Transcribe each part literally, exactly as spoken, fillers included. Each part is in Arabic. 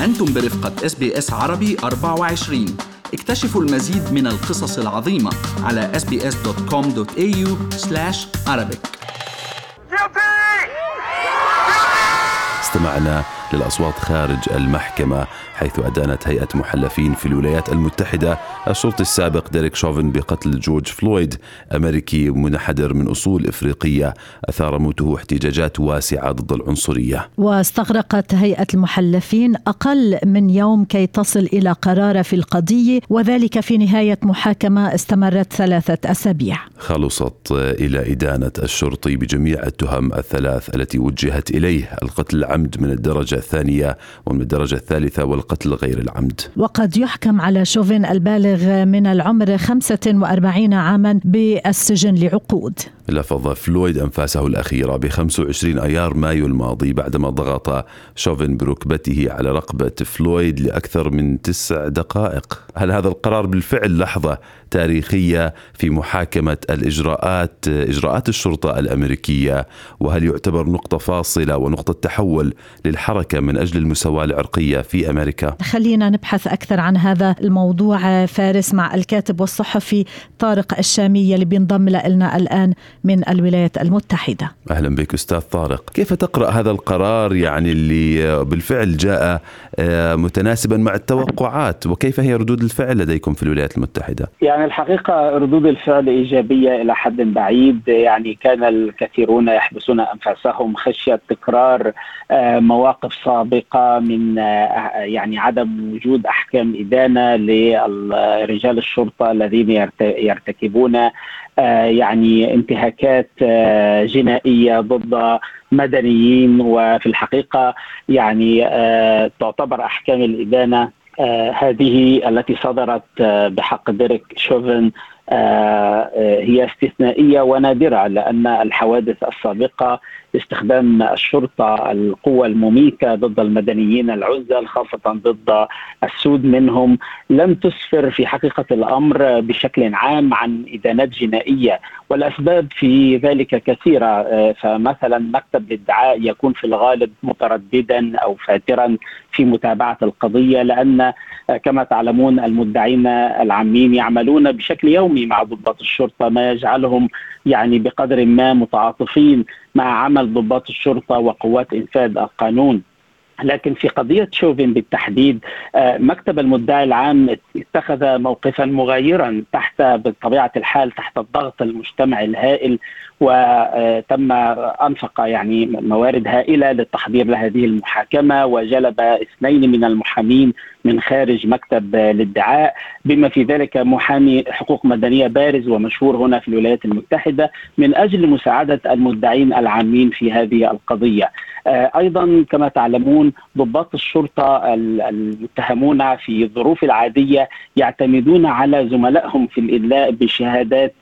أنتم برفقة إس بي إس عربي أربعة وعشرين. اكتشفوا المزيد من القصص العظيمة على إس بي إس دوت كوم دوت إيه يو سلاش عربيك. استمعنا للأصوات خارج المحكمة حيث أدانت هيئة محلفين في الولايات المتحدة الشرطي السابق ديريك شوفن بقتل جورج فلويد، أمريكي منحدر من أصول إفريقية أثار موته احتجاجات واسعة ضد العنصرية. واستغرقت هيئة المحلفين أقل من يوم كي تصل إلى قرار في القضية، وذلك في نهاية محاكمة استمرت ثلاثة أسابيع. خلصت إلى إدانة الشرطي بجميع التهم الثلاث التي وجهت إليه: القتل العمد من الدرجة الثانية ومن الدرجة الثالثة والقتل غير العمد. وقد يحكم على شوفن البالغ من العمر خمسة وأربعين عاما بالسجن لعقود. لفظ فلويد أنفاسه الأخيرة ب خمسة وعشرين أيار مايو الماضي بعدما ضغط شوفن بركبته على رقبة فلويد لأكثر من تسع دقائق. هل هذا القرار بالفعل لحظة تاريخية في محاكمة الإجراءات إجراءات الشرطة الأمريكية؟ وهل يعتبر نقطة فاصلة ونقطة تحول للحركة من أجل المساواة العرقية في أمريكا؟ خلينا نبحث أكثر عن هذا الموضوع فارس مع الكاتب والصحفي طارق الشامي اللي بينضم لنا الآن من الولايات المتحدة. أهلا بك أستاذ طارق. كيف تقرأ هذا القرار يعني اللي بالفعل جاء متناسبا مع التوقعات، وكيف هي ردود الفعل لديكم في الولايات المتحدة؟ يعني الحقيقة ردود الفعل إيجابية إلى حد بعيد. يعني كان الكثيرون يحبسون أنفاسهم خشية تكرار مواقف سابقة من يعني عدم وجود أحكام إدانة لرجال الشرطة الذين يرتكبون يعني انتهاكات جنائية ضد مدنيين. وفي الحقيقة يعني تعتبر أحكام الإدانة هذه التي صدرت بحق ديريك شوفن هي استثنائية ونادرة، لأن الحوادث السابقة استخدام الشرطة القوة المميتة ضد المدنيين العزل خاصة ضد السود منهم لم تسفر في حقيقة الأمر بشكل عام عن إدانات جنائية، والأسباب في ذلك كثيرة. فمثلا مكتب الادعاء يكون في الغالب مترددا أو فاترا في متابعة القضية، لأن كما تعلمون المدعين العامين يعملون بشكل يومي مع ضباط الشرطة، ما يجعلهم يعني بقدر ما متعاطفين مع عمل ضباط الشرطة وقوات إنفاذ القانون. لكن في قضية شوفن بالتحديد مكتب المدعي العام اتخذ موقفا مغايرا تحت بطبيعة الحال تحت الضغط المجتمعي الهائل، وتم أنفق يعني موارد هائلة للتحضير لهذه المحاكمة، وجلب اثنين من المحامين من خارج مكتب الادعاء بما في ذلك محامي حقوق مدنية بارز ومشهور هنا في الولايات المتحدة من أجل مساعدة المدعين العامين في هذه القضية. أيضا كما تعلمون ضباط الشرطة المتهمون في الظروف العادية يعتمدون على زملائهم في الإدلاء بشهادات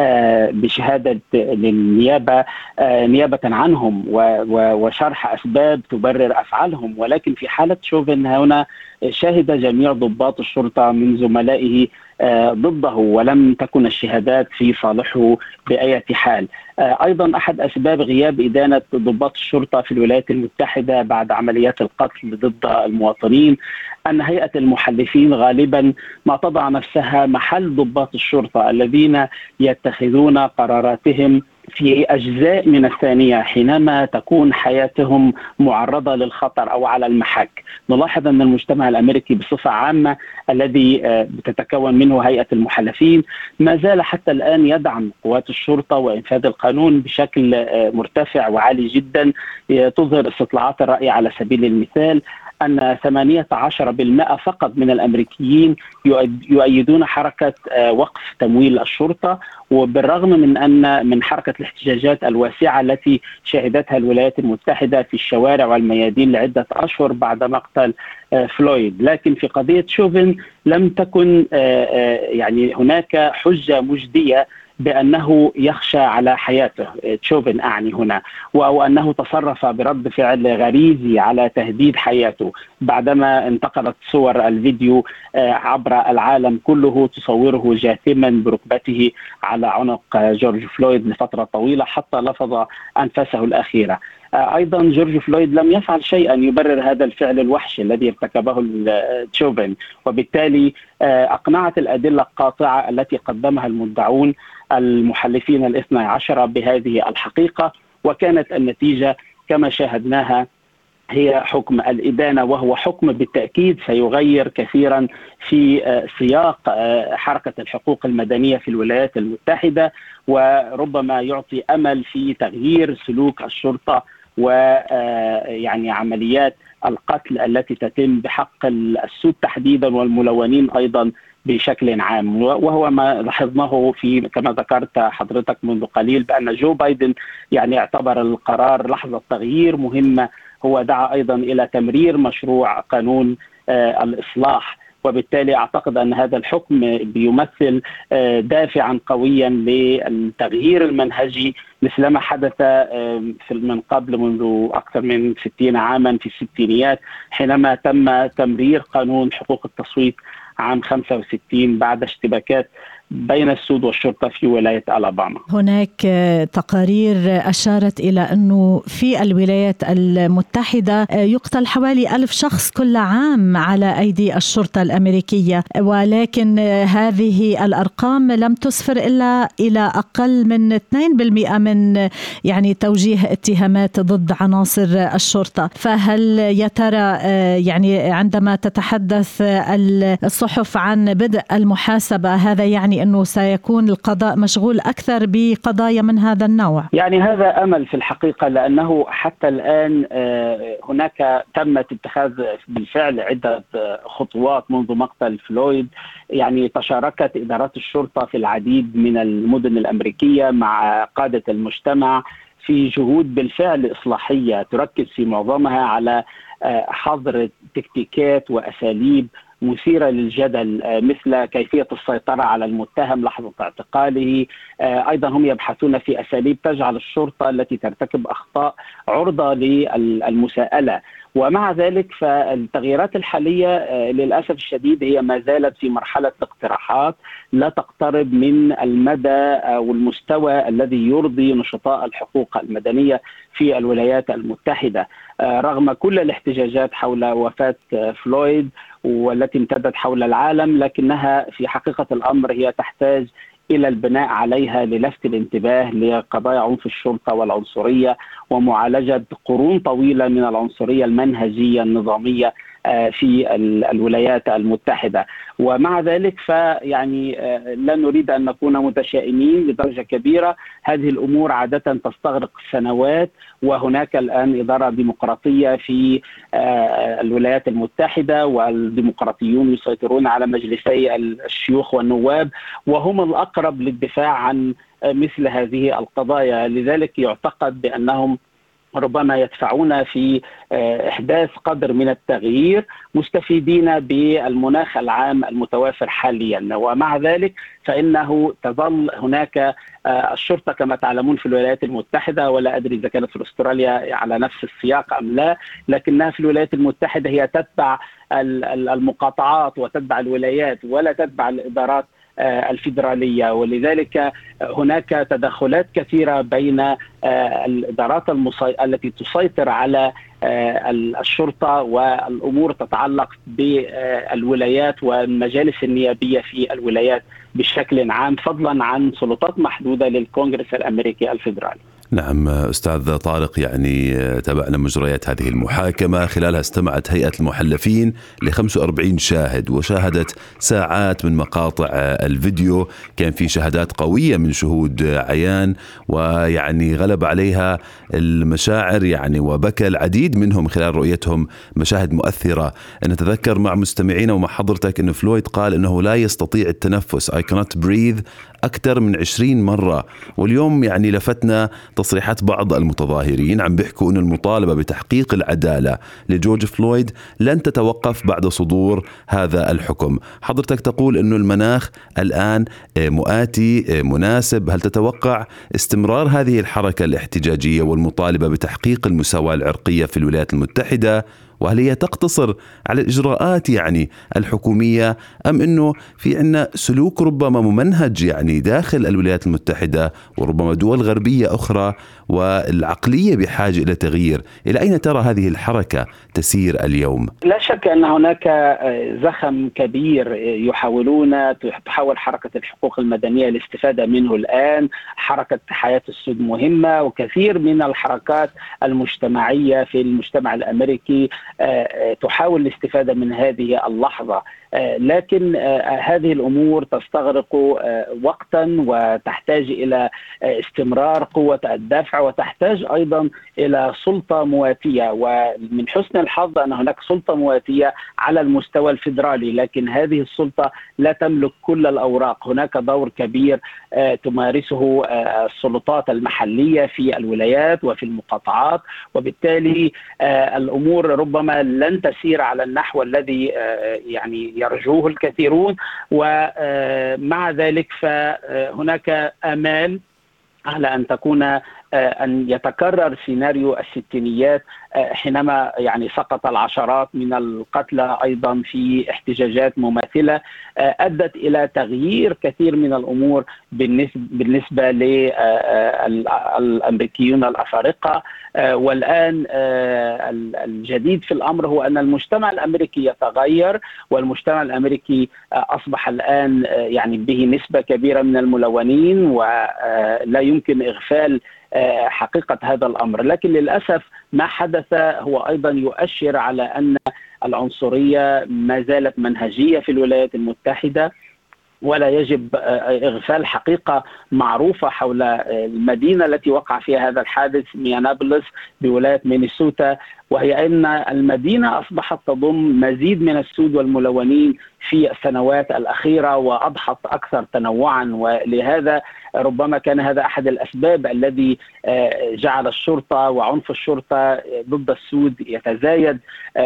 بشهادة للنيابة نيابة عنهم وشرح أسباب تبرر أفعالهم، ولكن في حالة شوفن هنا شهد جميع ضباط الشرطة من زملائه ضده ولم تكن الشهادات في صالحه بأي حال. أيضا أحد أسباب غياب إدانة ضباط الشرطة في الولايات المتحدة بعد عمليات القتل ضد المواطنين أن هيئة المحلفين غالبا ما تضع نفسها محل ضباط الشرطة الذين يتخذون قراراتهم في أجزاء من الثانية حينما تكون حياتهم معرضة للخطر أو على المحك. نلاحظ أن المجتمع الأمريكي بصفة عامة الذي تتكون منه هيئة المحلفين ما زال حتى الآن يدعم قوات الشرطة وإنفاذ القانون بشكل مرتفع وعالي جدا. تظهر استطلاعات الرأي على سبيل المثال أن ثمانية عشر بالمئة فقط من الأمريكيين يؤيدون حركة وقف تمويل الشرطة، وبالرغم من أن من حركة الاحتجاجات الواسعة التي شهدتها الولايات المتحدة في الشوارع والميادين لعدة أشهر بعد مقتل فلويد. لكن في قضية شوفن لم تكن يعني هناك حجة مجدية بأنه يخشى على حياته، شوفن أعني هنا، أو أنه تصرف برد فعل غريزي على تهديد حياته بعدما انتقلت صور الفيديو عبر العالم كله تصوره جاثما بركبته على عنق جورج فلويد لفترة طويلة حتى لفظ أنفاسه الأخيرة. أيضا جورج فلويد لم يفعل شيئا يبرر هذا الفعل الوحشي الذي ارتكبه تشوفين، وبالتالي أقنعت الأدلة القاطعة التي قدمها المدعون المحلفين الاثنى عشر بهذه الحقيقة، وكانت النتيجة كما شاهدناها هي حكم الإدانة، وهو حكم بالتأكيد سيغير كثيرا في سياق حركة الحقوق المدنية في الولايات المتحدة، وربما يعطي أمل في تغيير سلوك الشرطة ويعني عمليات القتل التي تتم بحق السود تحديدا والملونين أيضا بشكل عام. وهو ما لاحظناه في كما ذكرت حضرتك منذ قليل بأن جو بايدن يعني اعتبر القرار لحظة تغيير مهمة. هو دعا أيضا إلى تمرير مشروع قانون آه الإصلاح، وبالتالي أعتقد أن هذا الحكم بيمثل آه دافعا قويا للتغيير المنهجي مثلما حدث آه من قبل منذ أكثر من ستين عاما في الستينيات، حينما تم تمرير قانون حقوق التصويت عام خمسة وستين بعد اشتباكات بين السود والشرطة في ولاية ألاباما. هناك تقارير أشارت إلى أنه في الولايات المتحدة يقتل حوالي ألف شخص كل عام على أيدي الشرطة الأمريكية، ولكن هذه الأرقام لم تسفر إلا إلى أقل من اثنين بالمئة من يعني توجيه اتهامات ضد عناصر الشرطة. فهل يا ترى يعني عندما تتحدث الصحف عن بدء المحاسبة هذا يعني أنه سيكون القضاء مشغول أكثر بقضايا من هذا النوع؟ يعني هذا أمل في الحقيقة، لأنه حتى الآن هناك تمت اتخاذ بالفعل عدة خطوات منذ مقتل فلويد. يعني تشاركت إدارات الشرطة في العديد من المدن الأمريكية مع قادة المجتمع في جهود بالفعل إصلاحية تركز في معظمها على حظر تكتيكات وأساليب مثيرة للجدل مثل كيفية السيطرة على المتهم لحظة اعتقاله. أيضا هم يبحثون في أساليب تجعل الشرطة التي ترتكب أخطاء عرضة للمساءلة. ومع ذلك فالتغييرات الحالية للأسف الشديد هي ما زالت في مرحلة اقتراحات لا تقترب من المدى والمستوى الذي يرضي نشطاء الحقوق المدنية في الولايات المتحدة، رغم كل الاحتجاجات حول وفاة فلويد والتي امتدت حول العالم، لكنها في حقيقة الأمر هي تحتاج إلى البناء عليها للفت الانتباه لقضايا عنف الشرطة والعنصرية ومعالجة قرون طويلة من العنصرية المنهجية النظامية في الولايات المتحدة. ومع ذلك فيعني لا نريد أن نكون متشائمين لدرجة كبيرة. هذه الأمور عادة تستغرق سنوات، وهناك الآن إدارة ديمقراطية في الولايات المتحدة، والديمقراطيون يسيطرون على مجلسي الشيوخ والنواب وهم الأقرب للدفاع عن مثل هذه القضايا. لذلك يعتقد بأنهم ربما يدفعون في إحداث قدر من التغيير مستفيدين بالمناخ العام المتوافر حاليا. ومع ذلك فإنه تظل هناك الشرطة كما تعلمون في الولايات المتحدة، ولا أدري إذا كانت في أستراليا على نفس السياق أم لا، لكنها في الولايات المتحدة هي تتبع المقاطعات وتتبع الولايات ولا تتبع الإدارات الفيدرالية. ولذلك هناك تدخلات كثيرة بين الإدارات المصي... التي تسيطر على الشرطة والأمور تتعلق بالولايات والمجالس النيابية في الولايات بشكل عام، فضلا عن سلطات محدودة للكونغرس الأمريكي الفيدرالي. نعم أستاذ طارق، يعني تابعنا مجريات هذه المحاكمة، خلالها استمعت هيئة المحلفين ل خمسة وأربعين شاهد وشاهدت ساعات من مقاطع الفيديو، كان في شهادات قوية من شهود عيان، ويعني غلب عليها المشاعر يعني وبكى العديد منهم خلال رؤيتهم مشاهد مؤثرة. نتذكر مع مستمعينا ومع حضرتك أن فلويد قال أنه لا يستطيع التنفس I cannot breathe أكثر من عشرين مرة. واليوم يعني لفتنا تصريحات بعض المتظاهرين عم بيحكوا أن المطالبة بتحقيق العدالة لجورج فلويد لن تتوقف بعد صدور هذا الحكم. حضرتك تقول أنه المناخ الآن مؤاتي مناسب، هل تتوقع استمرار هذه الحركة الاحتجاجية والمطالبة بتحقيق المساواة العرقية في الولايات المتحدة؟ وهل هي تقتصر على الإجراءات يعني الحكومية، أم أنه في عنا سلوك ربما ممنهج يعني داخل الولايات المتحدة وربما دول غربية أخرى، والعقلية بحاجة إلى تغيير؟ إلى أين ترى هذه الحركة تسير اليوم؟ لا شك أن هناك زخم كبير يحاولون تحاول حركة الحقوق المدنية الاستفادة منه الآن. حركة حياة السود مهمة، وكثير من الحركات المجتمعية في المجتمع الأمريكي تحاول الاستفادة من هذه اللحظة، لكن هذه الأمور تستغرق وقتا وتحتاج إلى استمرار قوة الدفع، وتحتاج أيضا إلى سلطة مواتية. ومن حسن الحظ أن هناك سلطة مواتية على المستوى الفيدرالي، لكن هذه السلطة لا تملك كل الأوراق. هناك دور كبير تمارسه السلطات المحلية في الولايات وفي المقاطعات، وبالتالي الأمور ربما لن تسير على النحو الذي يعني يرجوه الكثيرون. ومع ذلك فهناك آمال على أن تكون أن يتكرر سيناريو الستينيات حينما يعني سقط العشرات من القتلى أيضا في احتجاجات مماثلة أدت إلى تغيير كثير من الأمور بالنسبة للأمريكيون الأفارقة. والآن الجديد في الأمر هو أن المجتمع الأمريكي يتغير، والمجتمع الأمريكي أصبح الآن يعني به نسبة كبيرة من الملونين، ولا يمكن إغفال حقيقة هذا الأمر. لكن للأسف ما حدث هو أيضا يؤشر على أن العنصرية ما زالت منهجية في الولايات المتحدة، ولا يجب إغفال حقيقة معروفة حول المدينة التي وقع فيها هذا الحادث، مينابوليس بولاية مينيسوتا، وهي أن المدينة أصبحت تضم مزيد من السود والملونين في السنوات الأخيرة، وأضحت أكثر تنوعا. ولهذا ربما كان هذا أحد الأسباب الذي جعل الشرطة وعنف الشرطة ضد السود يتزايد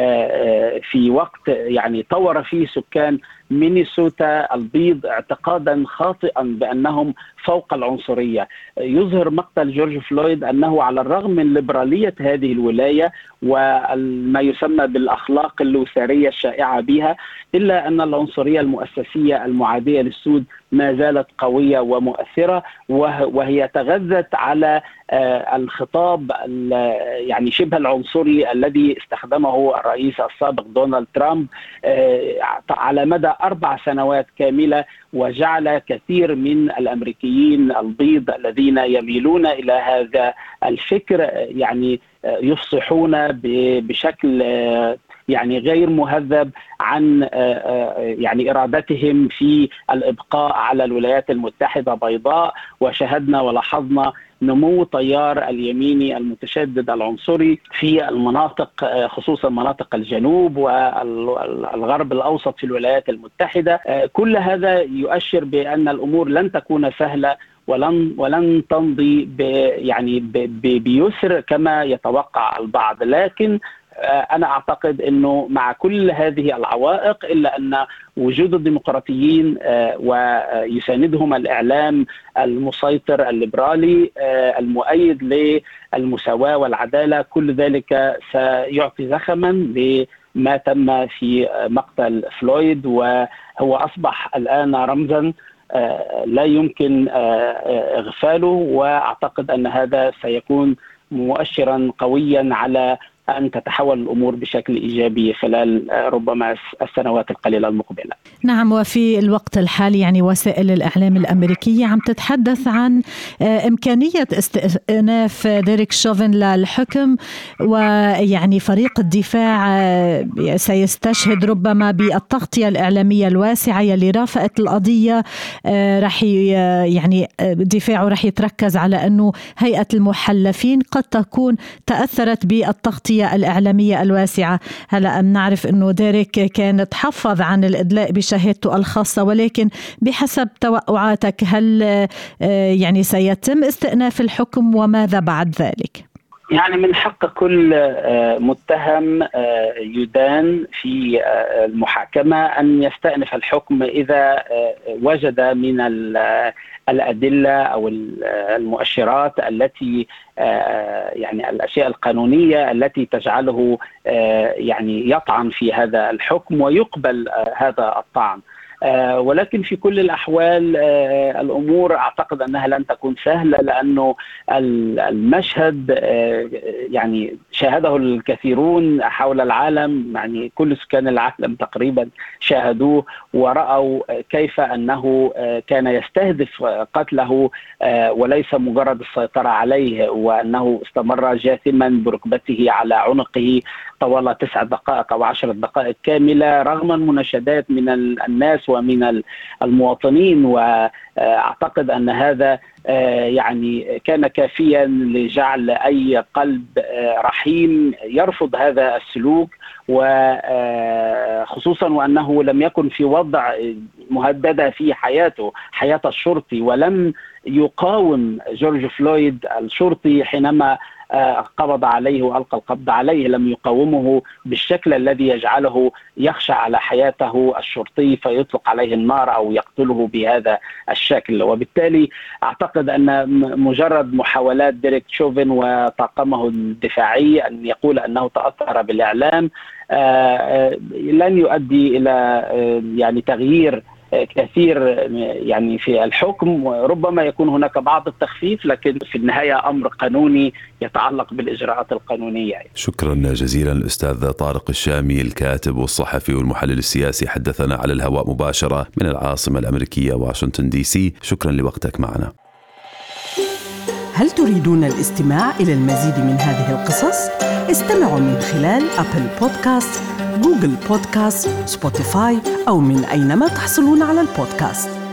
في وقت يعني طور فيه سكان مينيسوتا البيض اعتقادا خاطئا بأنهم فوق العنصرية. يظهر مقتل جورج فلويد أنه على الرغم من ليبرالية هذه الولاية وما يسمى بالأخلاق اللوثرية الشائعة بها، إلا أن العنصرية المؤسسية المعادية للسود ما زالت قوية ومؤثرة، وهي تغذت على الخطاب يعني شبه العنصري الذي استخدمه الرئيس السابق دونالد ترامب على مدى أربع سنوات كاملة، وجعل كثير من الأمريكيين البيض الذين يميلون إلى هذا الفكر يعني يفصحون بشكل يعني غير مهذب عن يعني إرادتهم في الإبقاء على الولايات المتحدة بيضاء. وشهدنا ولاحظنا نمو تيار اليميني المتشدد العنصري في المناطق خصوصا مناطق الجنوب والغرب الأوسط في الولايات المتحدة. كل هذا يؤشر بأن الأمور لن تكون سهلة ولن ولن تمضي يعني بيسر كما يتوقع البعض. لكن أنا أعتقد أنه مع كل هذه العوائق إلا أن وجود الديمقراطيين ويساندهم الإعلام المسيطر الليبرالي المؤيد للمساواة والعدالة، كل ذلك سيعطي زخما لما تم في مقتل فلويد، وهو أصبح الآن رمزا لا يمكن إغفاله. وأعتقد أن هذا سيكون مؤشرا قويا على أن تتحول الأمور بشكل إيجابي خلال ربما السنوات القليلة المقبلة. نعم، وفي الوقت الحالي يعني وسائل الإعلام الأمريكية عم تتحدث عن إمكانية استئناف ديريك شوفن للحكم، ويعني فريق الدفاع سيستشهد ربما بالتغطية الإعلامية الواسعة يلي رافقت القضية. رح يعني دفاعه رح يتركز على أنه هيئة المحلفين قد تكون تأثرت بالتغطية الإعلامية الواسعة. هلأ نعرف أنه ديريك كان تحفظ عن الإدلاء بشهادته الخاصة، ولكن بحسب توقعاتك هل يعني سيتم استئناف الحكم وماذا بعد ذلك؟ يعني من حق كل متهم يدان في المحاكمة أن يستأنف الحكم إذا وجد من الأدلة أو المؤشرات التي يعني الأشياء القانونية التي تجعله يعني يطعن في هذا الحكم ويقبل هذا الطعن. آه ولكن في كل الأحوال آه الأمور أعتقد أنها لن تكون سهلة، لأنه المشهد آه يعني شاهده الكثيرون حول العالم، يعني كل سكان العالم تقريبا شاهدوه ورأوا كيف أنه آه كان يستهدف قتله آه وليس مجرد السيطرة عليه، وأنه استمر جاثما بركبته على عنقه طوال تسع دقائق أو عشر دقائق كاملة رغم المناشدات من الناس ومن المواطنين. وأعتقد أن هذا يعني كان كافيا لجعل أي قلب رحيم يرفض هذا السلوك، وخصوصا وأنه لم يكن في وضع مهددة في حياته حياة الشرطي، ولم يقاوم جورج فلويد الشرطي حينما قبض عليه وألقى القبض عليه، لم يقاومه بالشكل الذي يجعله يخشى على حياته الشرطي فيطلق عليه النار أو يقتله بهذا الشكل. وبالتالي أعتقد أن مجرد محاولات ديريك شوفن وطاقمه الدفاعي أن يقول أنه تأثر بالإعلام لن يؤدي إلى يعني تغيير كثير يعني في الحكم. ربما يكون هناك بعض التخفيف، لكن في النهاية أمر قانوني يتعلق بالإجراءات القانونية. شكرا جزيلا الأستاذ طارق الشامي، الكاتب والصحفي والمحلل السياسي، حدثنا على الهواء مباشرة من العاصمة الأمريكية واشنطن دي سي. شكرا لوقتك معنا. هل تريدون الاستماع إلى المزيد من هذه القصص؟ استمعوا من خلال أبل بودكاست، جوجل بودكاست، سبوتيفاي أو من أينما تحصلون على البودكاست.